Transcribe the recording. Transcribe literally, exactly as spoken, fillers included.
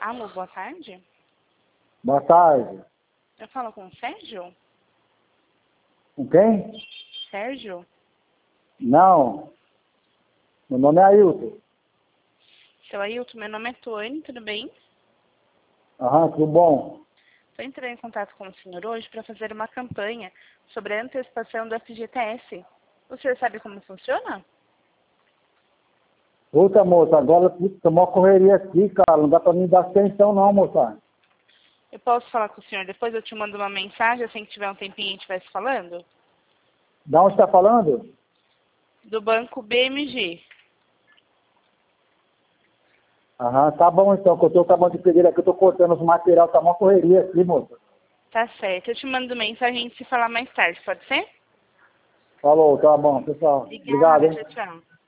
Alô, boa tarde. Boa tarde. Eu falo com o Sérgio? Com quem? Sérgio? Não. Meu nome é Ailton. Seu Ailton, meu nome é Tuane, tudo bem? Aham, tudo bom? Estou entrando em contato com o senhor hoje para fazer uma campanha sobre a antecipação do F G T S. O senhor sabe como funciona? Outra moça, agora tem uma correria aqui, cara. Não dá pra me dar atenção não, moça. Eu posso falar com o senhor depois? Eu te mando uma mensagem, assim que tiver um tempinho a gente vai se falando? Da onde você tá falando? Do banco B M G. Aham, tá bom então, que eu tô acabando de pedir aqui, eu tô cortando os material, tá uma correria aqui, moça. Tá certo. Eu te mando mensagem e a gente se falar mais tarde, pode ser? Falou, tá bom, pessoal. Obrigado, Obrigada, hein? tchau, tchau.